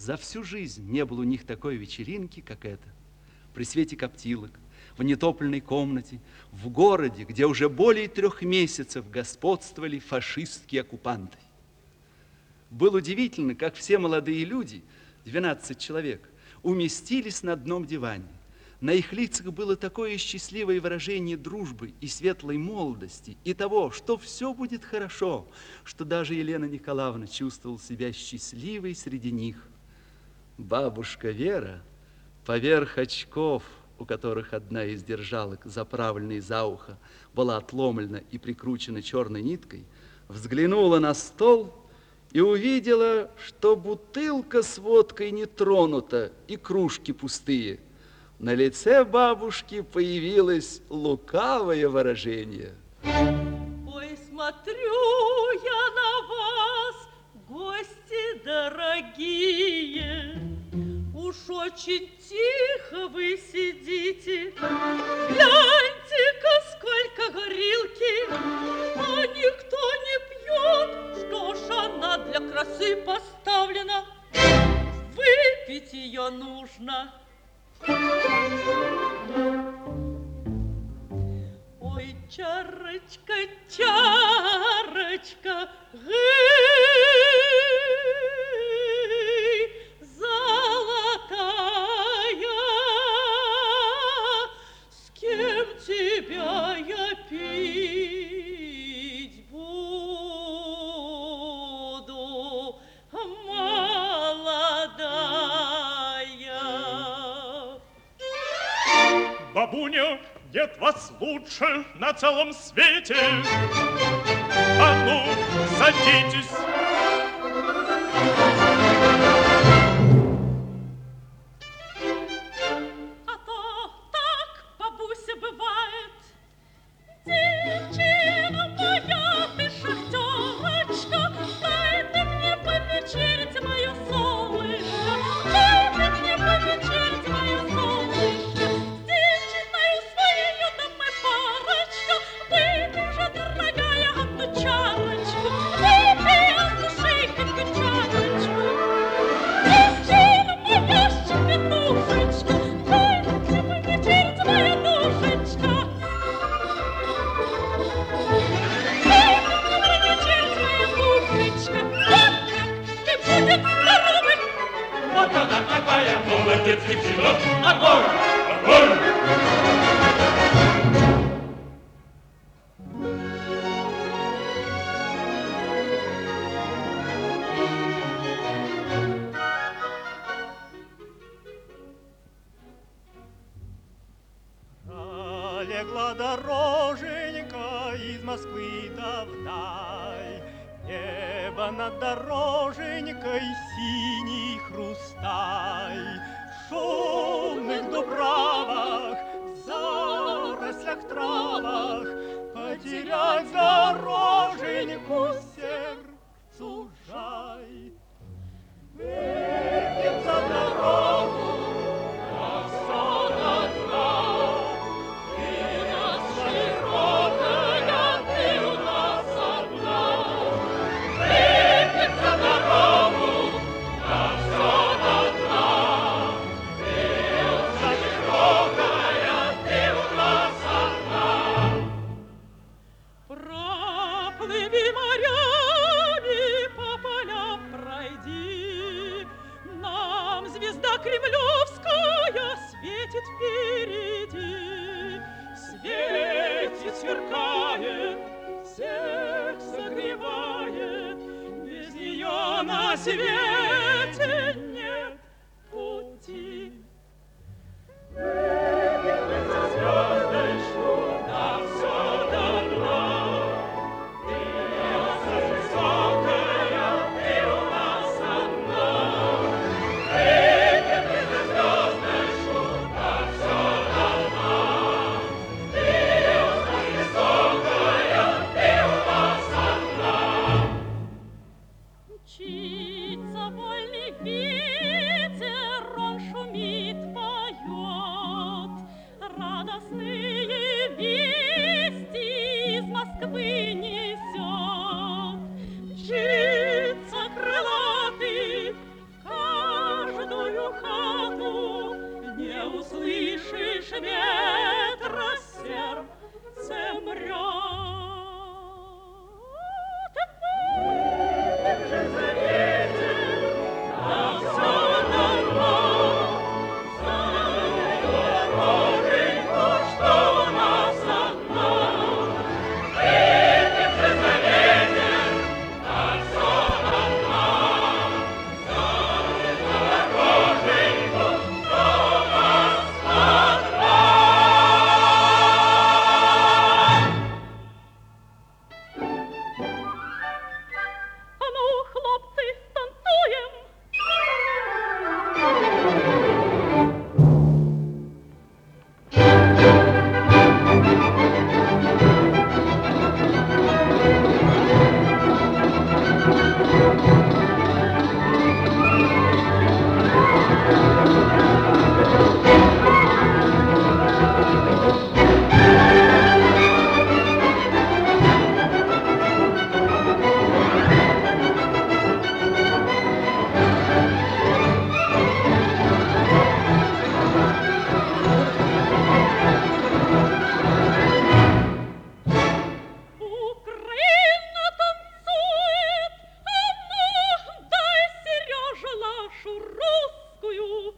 За всю жизнь не было у них такой вечеринки, как эта. При свете коптилок, в нетопленной комнате, в городе, где уже более 3 месяцев господствовали фашистские оккупанты. Было удивительно, как все молодые люди, 12 человек, уместились на одном диване. На их лицах было такое счастливое выражение дружбы и светлой молодости, и того, что все будет хорошо, что даже Елена Николаевна чувствовала себя счастливой среди них. Бабушка Вера, поверх очков, у которых одна из держалок, заправленной за ухо, была отломлена и прикручена черной ниткой, взглянула на стол и увидела, что бутылка с водкой не тронута и кружки пустые. На лице бабушки появилось лукавое выражение. Ой, смотрю я на вас, гости дорогие, уж очень тихо вы сидите. Гляньте-ка, сколько горилки, а никто не пьет. Что ж, она для красы поставлена, выпить ее нужно. Ой, чарочка, чарочка, гей, золотая, с кем тебя я пить буду, молодая? Бабуня, нет вас лучше на целом свете. А ну, садитесь. А то так, бабуся, бывает. Девчина моя, ты шахтерочка, дай ты мне повечерить, мое солнышко, дай ты мне повечерить, мое солнышко. С девчиною своею да мы парочка, выпей же, дорогая, одну чарочку, выпей от души хоть чарочку. Девчина моя, щепетушечка, дай ты мне повечерить, моя душечка. Вот она какая, молодец, девчина. Огонь! Огонь! Пролегла дороженька из Москвы до вдаль. Небо над дороженькой синий хрусталь. В шумных дубравах, в зарослях травах потерять дороженьку сердцу жаль. Выпьем за дорогу, как сон одна. Ты нас широкая, ты у нас одна. Выпьем за дорогу, как сон одна. Ты нас широкая, ты у нас одна. Проплыви морями, по полям пройди. Нам звезда кремлевская светит впереди. Светит, сверкает, всех согревает. Без нее на свете нет пути. Выпьем за звездочку, да все до дна. Ты высокая, ты у нас одна. Выпьем за звездочку, да все до дна. Ты высокая, ты у нас одна. Мчится нашу русскую.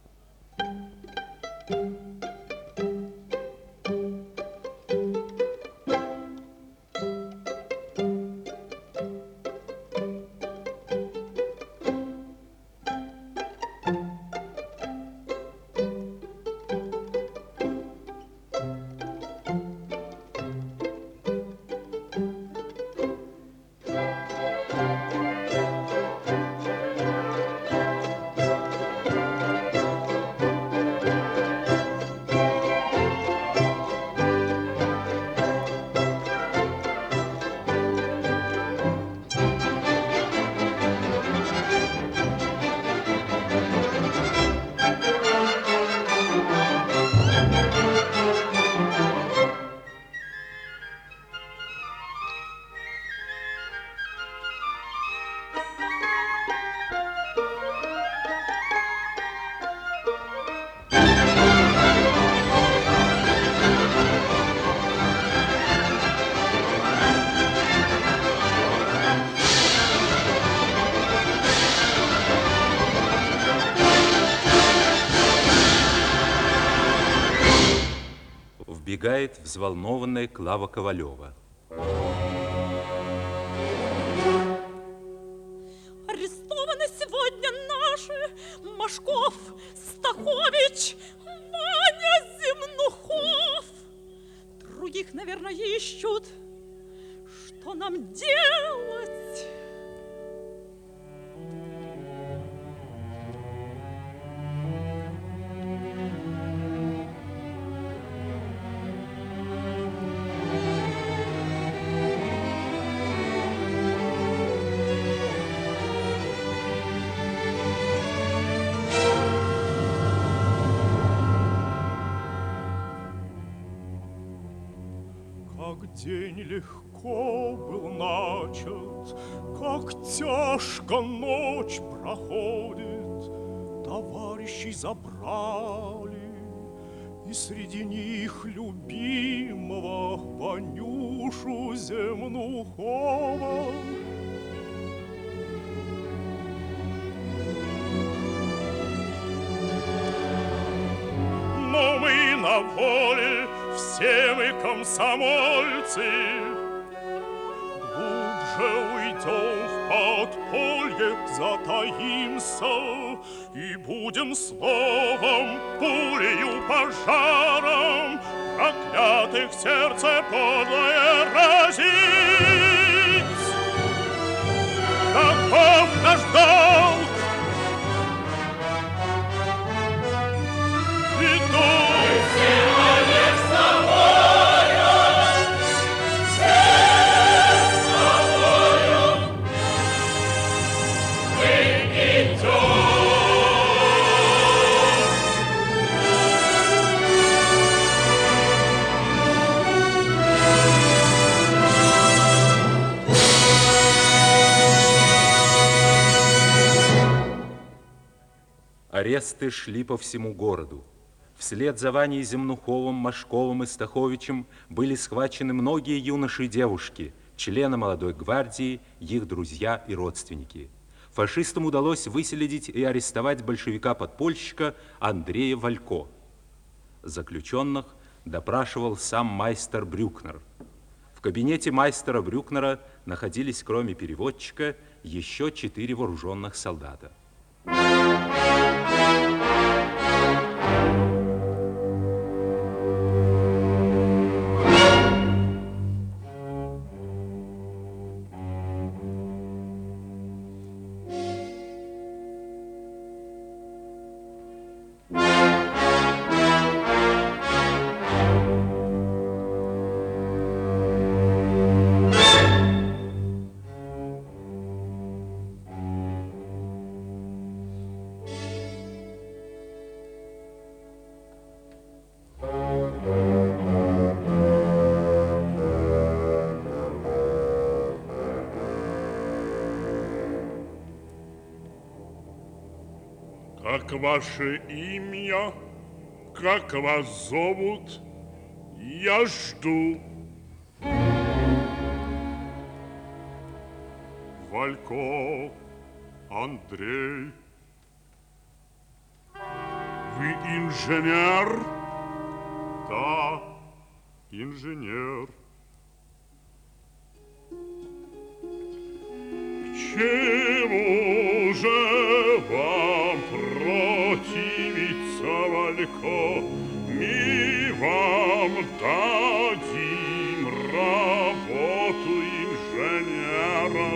Вбегает взволнованная Клава Ковалева. Арестованы сегодня наши Машков, Стахович, Ваня Земнухов. Других, наверное, ищут. Что нам делать? Как день легко был начат, как тяжко ночь проходит. Товарищей забрали, и среди них любимого Ванюшу Земнухова. Но мы на воле, все мы комсомольцы, глубже уйдем в подполье, затаимся и будем словом, пулею, пожаром проклятых сердце подлое разить. Таков наш долг. Аресты шли по всему городу. Вслед за Ваней Земнуховым, Машковым и Стаховичем были схвачены многие юноши и девушки, члены молодой гвардии, их друзья и родственники. Фашистам удалось выследить и арестовать большевика-подпольщика Андрея Валько. Заключенных допрашивал сам майстер Брюкнер. В кабинете майстера Брюкнера находились, кроме переводчика, еще 4 вооруженных солдата. Как ваше имя? Как вас зовут? Я жду. Валько Андрей инженер? Да, инженер. Чему же вам противиться, Валько? Мы вам дадим работу инженера.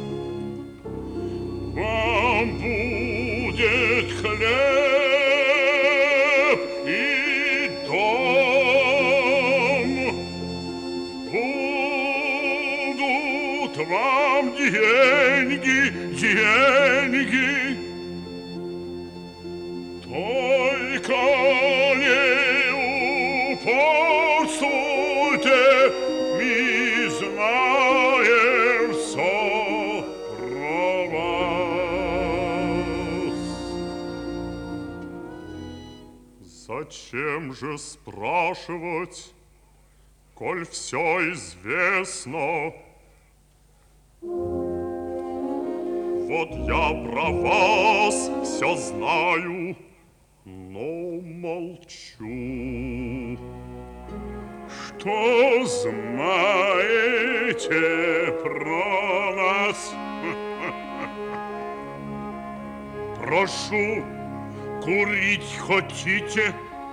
Вам будет хлеб и дом. Будут вам деньги. Только не упорствуйте, мы знаем все про вас. Зачем же спрашивать, коль все известно? Вот я про вас все знаю, но молчу. Что знаете про нас? Прошу, курить хотите?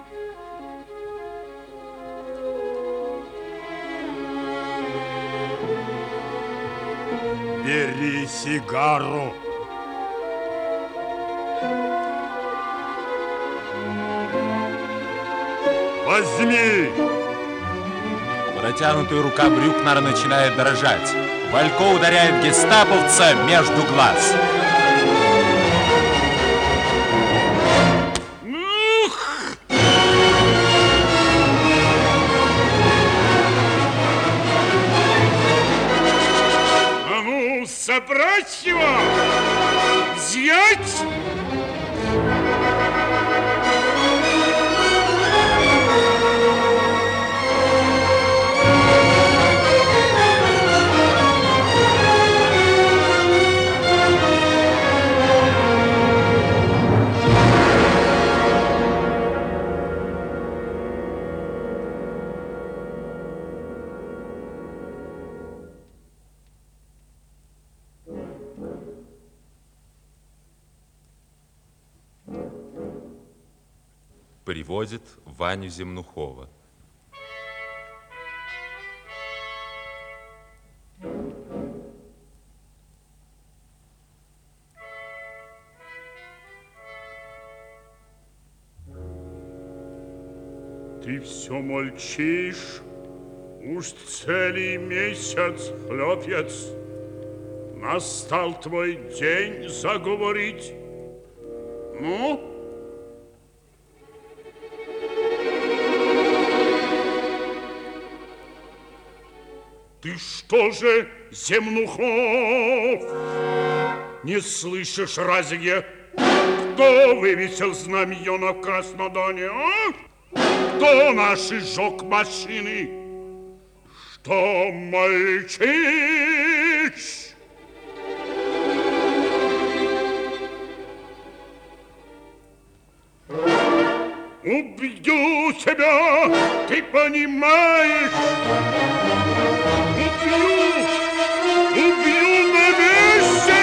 Бери сигару. Возьми. Протянутая рука Брюкнера начинает дрожать. Валько ударяет гестаповца между глаз. Собрать его! Взять! Приводит Ваню Земнухова. Ты все молчишь, уж целый месяц, хлопец. Настал твой день заговорить. Ну? Ты что же, Земнухов, не слышишь разве, кто вывесил знамена в Краснодоне, а? Кто наши сжег машины? Что молчишь? Убью тебя, ты понимаешь? Убью на месте!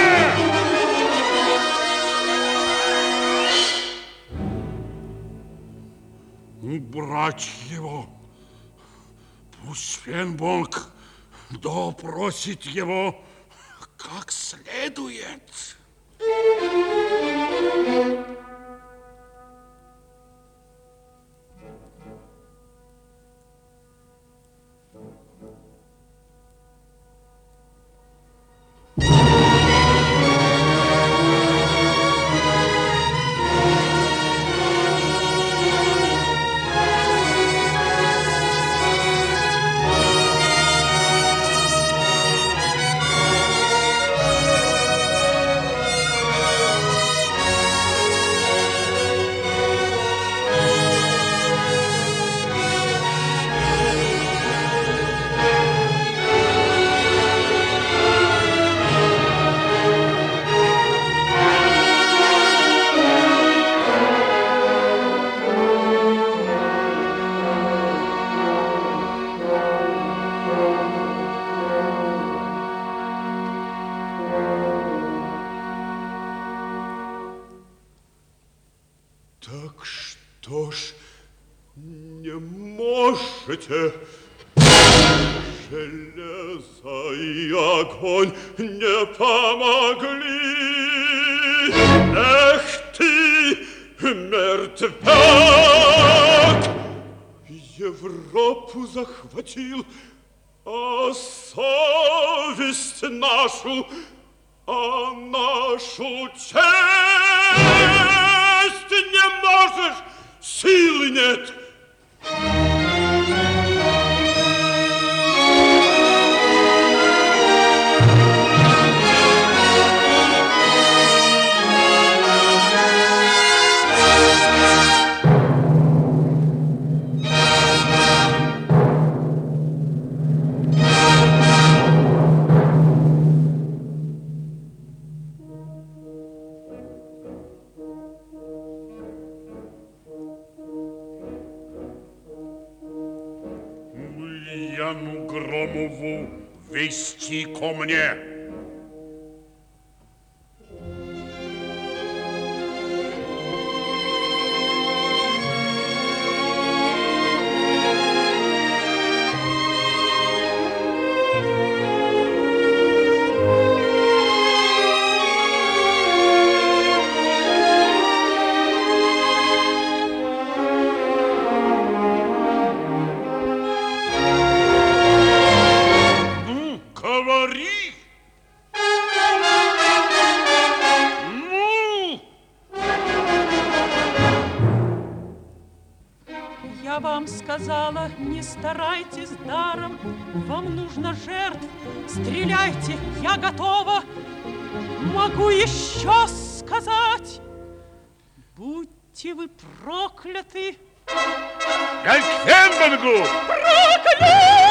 Убрать его. Пусть Фенбонг допросит его как следует. Так что ж, не можете? Железо и огонь не помогли. Эх ты, мертвяк! Европу захватил, а совесть нашу, а нашу честь не можешь, силы нет. Яну Громову вести ко мне. Говори! Ну! Я вам сказала, не старайтесь даром, вам нужно жертв, стреляйте, я готова. Могу еще сказать, будьте вы прокляты. Гальфенбангу! Прокляты!